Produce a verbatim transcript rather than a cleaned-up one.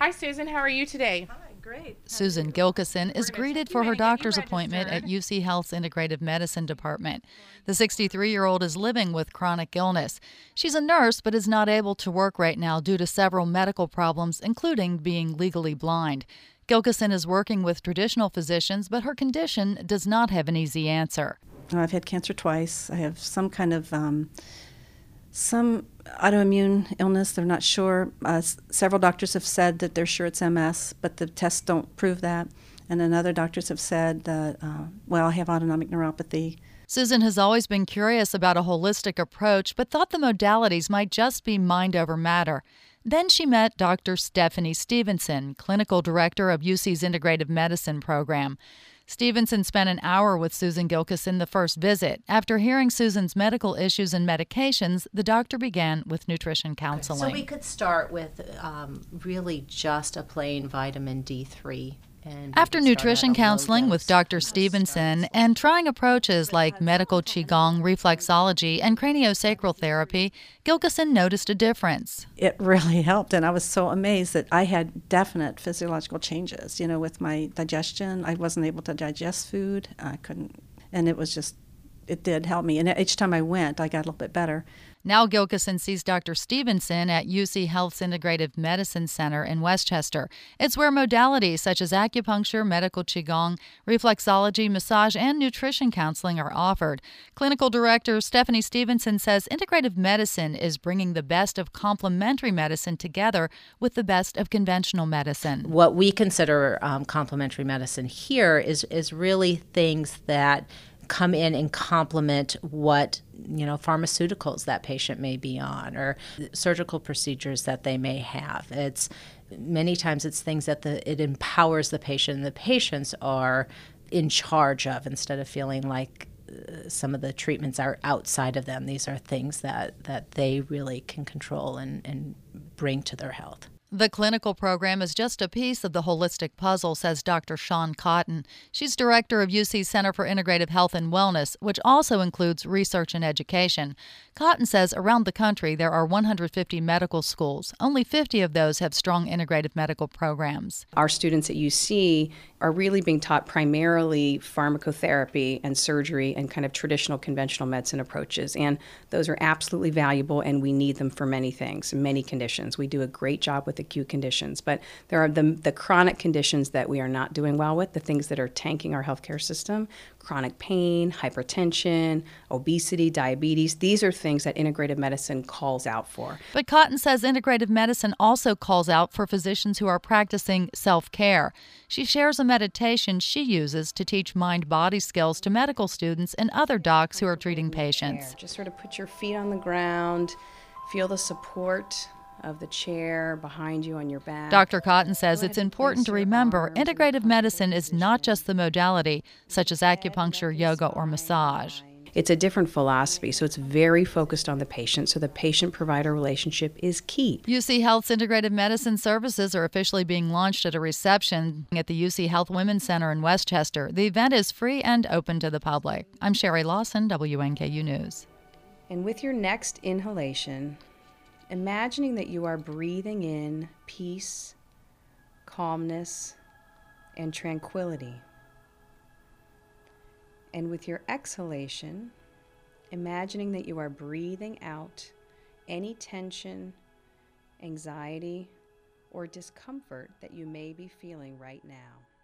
Hi, Susan. How are you today? Hi, great. How Susan Gilkison is We're gonna greeted check for you in her and get you doctor's appointment registered. at U C Health's Integrative Medicine Department. The sixty-three-year-old is living with chronic illness. She's a nurse but is not able to work right now due to several medical problems, including being legally blind. Gilkison is working with traditional physicians, but her condition does not have an easy answer. I've had cancer twice. I have some kind of um, some autoimmune illness. They're not sure. Uh, s- several doctors have said that they're sure it's M S, but the tests don't prove that. And then other doctors have said that, uh, well, I have autonomic neuropathy. Susan has always been curious about a holistic approach, but thought the modalities might just be mind over matter. Then she met Doctor Stephanie Stevenson, clinical director of U C's Integrative Medicine program. Stevenson spent an hour with Susan Gilkison the first visit. After hearing Susan's medical issues and medications, the doctor began with nutrition counseling. So we could start with um, really just a plain vitamin D three. And we After could start nutrition at a low counseling with dose. Doctor Stevenson and trying approaches like medical qigong, reflexology, and craniosacral therapy, Gilkison noticed a difference. It really helped, and I was so amazed that I had definite physiological changes. You know, with my digestion, I wasn't able to digest food. I couldn't, and it was just, it did help me. And each time I went, I got a little bit better. Now Gilkison sees Doctor Stevenson at U C Health's Integrative Medicine Center in Westchester. It's where modalities such as acupuncture, medical qigong, reflexology, massage, and nutrition counseling are offered. Clinical Director Stephanie Stevenson says integrative medicine is bringing the best of complementary medicine together with the best of conventional medicine. What we consider um, complementary medicine here is is really things that come in and complement what, you know, pharmaceuticals that patient may be on or surgical procedures that they may have. It's many times it's things that the it empowers the patient and the patients are in charge of instead of feeling like uh, some of the treatments are outside of them. These are things that, that they really can control and, and bring to their health. The clinical program is just a piece of the holistic puzzle, says Doctor Shawn Cotton. She's director of U C's Center for Integrative Health and Wellness, which also includes research and education. Cotton says around the country there are one hundred fifty medical schools. Only fifty of those have strong integrative medical programs. Our students at U C are really being taught primarily pharmacotherapy and surgery and kind of traditional conventional medicine approaches. And those are absolutely valuable, and we need them for many things, many conditions. We do a great job with acute conditions, but there are the, the chronic conditions that we are not doing well with, the things that are tanking our healthcare system, chronic pain, hypertension, obesity, diabetes. These are things that integrative medicine calls out for. But Cotton says integrative medicine also calls out for physicians who are practicing self-care. She shares a meditation she uses to teach mind-body skills to medical students and other docs who are treating patients. Just sort of put your feet on the ground, feel the support of the chair behind you on your back. Doctor Cotton says it's important to remember integrative medicine is not just the modality, such as acupuncture, yoga, or massage. It's a different philosophy, so it's very focused on the patient, so the patient-provider relationship is key. U C Health's Integrative Medicine services are officially being launched at a reception at the U C Health Women's Center in Westchester. The event is free and open to the public. I'm Sherry Lawson, W N K U News. And with your next inhalation, imagining that you are breathing in peace, calmness, and tranquility. And with your exhalation, imagining that you are breathing out any tension, anxiety, or discomfort that you may be feeling right now.